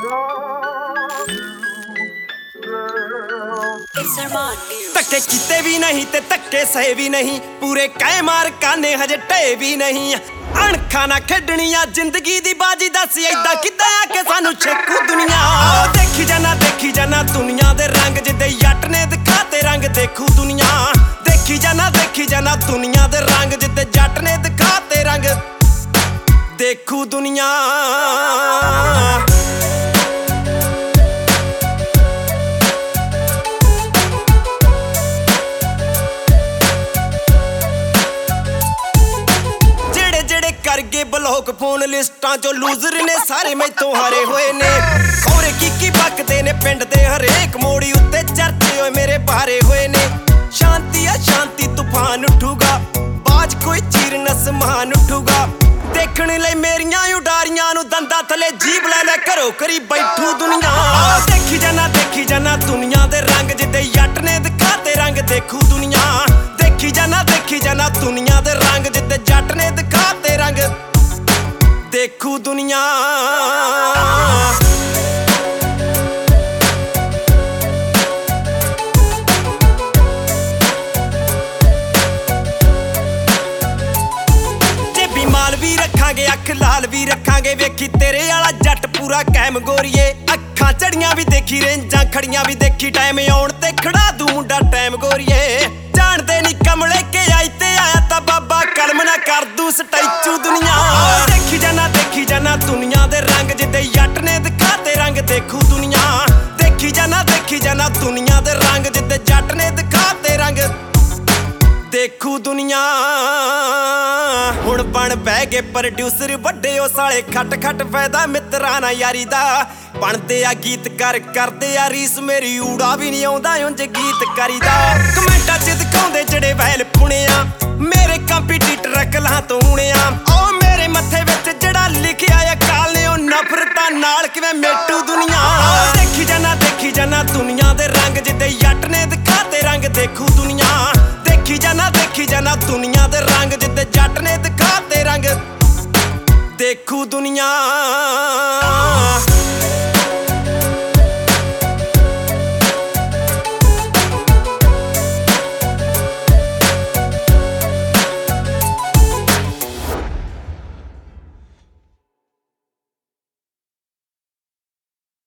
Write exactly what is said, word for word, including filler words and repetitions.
ਧੱਕੇ ਕੀਤੇ ਵੀ ਨਹੀਂ ਤੇ ਧੱਕੇ ਸਹੇ ਵੀ ਨਹੀਂ, ਪੂਰੇ ਕਹਿ ਮਾਰ ਕਾਨੇ ਹਜੇ ਢੇ ਵੀ ਨਹੀਂ। ਅਣਖਾਂ ਨਾ ਖੇਡਣੀਆਂ ਜ਼ਿੰਦਗੀ ਦੀ ਬਾਜੀ, ਦੱਸ ਏਦਾਂ ਕਿੱਦਾਂ ਆ ਕੇ ਸਾਨੂੰ ਛੇਕੂ ਦੁਨੀਆ। ਦੇਖੀ ਜਾਣਾ ਦੇਖੀ ਜਾਣਾ ਦੁਨੀਆ ਦੇ ਰੰਗ, ਜਿੱਦੇ ਜੱਟ ਨੇ ਦਿਖਾਤੇ ਰੰਗ ਦੇਖੂ ਦੁਨੀਆ। ਦੇਖੀ ਜਾਣਾ ਦੇਖੀ ਜਾਣਾ ਦੁਨੀਆ ਦੇ ਰੰਗ, ਜਿੱਦੇ ਜੱਟ ਨੇ ਦਿਖਾਤੇ ਰੰਗ ਦੇਖੂ ਦੁਨੀਆ। ਕਰਗੇ ਬਲੌਕ ਫੋਨ ਲਿਸਟਾਂ ਚੋਂ ਲੂਜ਼ਰ ਨੇ ਸਾਰੇ ਮੈਥੋਂ ਹਾਰੇ ਹੋਏ ਨੇ। ਖੋਰੇ ਕੀ ਕੀ ਬਕਦੇ ਨੇ ਪਿੰਡ ਦੇ ਹਰੇਕ ਮੋੜੀ ਉੱਤੇ, ਚਰਚੇ ਓਏ ਮੇਰੇ ਭਾਰੇ ਹੋਏ ਨੇ। ਸ਼ਾਂਤੀ ਆ ਸ਼ਾਂਤੀ ਤੂਫਾਨ ਉੱਠੂਗਾ, ਬਾਜ ਕੋਈ ਚੀਰਨ ਅਸਮਾਨ ਉੱਠੂਗਾ। ਦੇਖਣ ਲਈ ਮੇਰੀਆਂ ਉਡਾਰੀਆਂ ਨੂੰ ਦੰਦਾਂ ਥਲੇ ਜੀਭ ਲੈ ਲੈ ਘਰੋਂ ਕਰੀ ਬੈਠੂ ਦੁਨੀਆ। ਦੇਖੀ ਜਾਣਾ ਦੇਖੀ ਜਾਣਾ ਦੁਨੀਆ ਦੇ ਰੰਗ, ਜਿੱਦੇ ਜੱਟ ਨੇ ਦਿਖਾਤੇ ਰੰਗ ਦੇਖੂ ਦੁਨੀਆ। ਦੇਖੀ ਜਾਣਾ ਦੇਖੀ ਜਾਣਾ ਦੁਨੀਆ ਦੇ ਰੰਗ, ਜਿੱਦੇ ਜੱਟ ਨੇ ਦਿਖਾਤੇ ਰੰਗ ਦੇਖੂ ਦੁਨੀਆ। ਜੇਬੀ ਮਾਲ ਵੀ ਰੱਖਾਂਗੇ, ਅੱਖ ਲਾਲ ਵੀ ਰੱਖਾਂਗੇ, ਵੇਖੀ ਤੇਰੇ ਵਾਲਾ ਜੱਟ ਪੂਰਾ ਕੈਮ ਗੋਰੀਏ। ਅੱਖਾਂ ਚੜੀਆਂ ਵੀ ਦੇਖੀ, ਰੇਂਜਾਂ ਖੜੀਆਂ ਵੀ ਦੇਖੀ, ਟਾਈਮ ਆਉਣ ਤੇ ਖੜਾ ਦੂ ਮੁੰਡਾ ਟਾਈਮ ਗੋਰੀਏ। ਜਾਣਦੇ ਨੀ ਕਮਲੇ ਕੇ ਆਈ ਤੇ ਆਇਆ ਤਾਂ ਬਾਬਾ ਕਲਮ ਨਾ ਕਰ ਦੂ ਸਟੈਚੂ ਦੁਨੀਆ। ਦੇਖੀ ਜਾਣਾ ਦੇਖੀ ਜਾਣਾ ਦੁਨੀਆ ਦੇ ਰੰਗ, ਜਿੱਦੇ ਜੱਟ ਨੇ ਦਿਖਾਤੇ ਰੰਗ ਦੇਖੂ ਦੁਨੀਆ। ਦੇਖੀ ਜਾਣਾ ਦੇਖੀ ਜਾਣਾ ਦੁਨੀਆ ਦੇ ਰੰਗ, ਜਿੱਦੇ ਜੱਟ ਨੇ ਦਿਖਾਤੇ ਰੰਗ ਦੇਖੂ ਦੁਨੀਆ। ਹੁਣ ਬਣ ਬਹਿ ਗਏ ਪ੍ਰੋਡਿਊਸਰ ਵੱਡੇ, ਉਹ ਸਾਲੇ ਖੱਟ ਖੱਟ ਫਾਇਦਾ ਮਿੱਤਰਾਂ ਨਾ ਯਾਰੀ ਦਾ। ਬਣਦੇ ਆ ਗੀਤਕਾਰ ਕਰਦੇ ਆ ਰੀਸ, ਮੇਰੀ ਊੜਾ ਵੀ ਨਹੀਂ ਆਉਂਦਾ ਉਂਝ ਗੀਤ ਕਰੀਦਾ। ਕਮੈਂਟਾਂ ਚ ਦਿਖਾਉਂਦੇ ਜਿਹੜੇ ਵੈਲ ਪੁਣਿਆ, ਮੇਰੇ ਕੰਪੀਟੀਟਰ ਅਕਲਾਂ ਤੋਂ ਹੁਣਿਆ। ਉਹ ਮੇਰੇ ਮੱਥੇ ਵਿੱਚ ਜਿਹੜਾ ਲਿਖਿਆ ਅਕਾਲ ਨੇ, ਉਹ ਨਫ਼ਰਤਾਂ ਨਾਲ ਕਿਵੇਂ ਮੇਟੂ ਦੁਨੀਆ। ਦੇਖੀ ਜਾਣਾ ਦੇਖੀ ਜਾਣਾ ਦੁਨੀਆ ਦੇ ਰੰਗ, ਜਿੱਦੇ ਜੱਟ ਨੇ ਦਿਖਾਤੇ ਰੰਗ ਦੇਖੂ ਦੁਨੀਆ। ਦੇਖੀ ਜਾਣਾ ਦੇਖੀ ਜਾਣਾ ਦੁਨੀਆ ਦੇ ਰੰਗ, ਜਿੱਦੇ ਜੱਟ ਨੇ ਦਿਖਾਤੇ ਰੰਗ ਦੇਖੂ ਦੁਨੀਆ।